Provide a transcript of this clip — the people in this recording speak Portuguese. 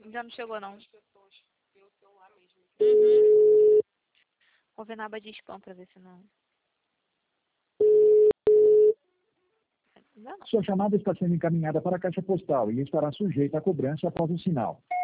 Já não chegou, não. Vou ver na aba de spam pra ver se não... Não. Sua chamada está sendo encaminhada para a caixa postal e estará sujeita a cobrança após o sinal.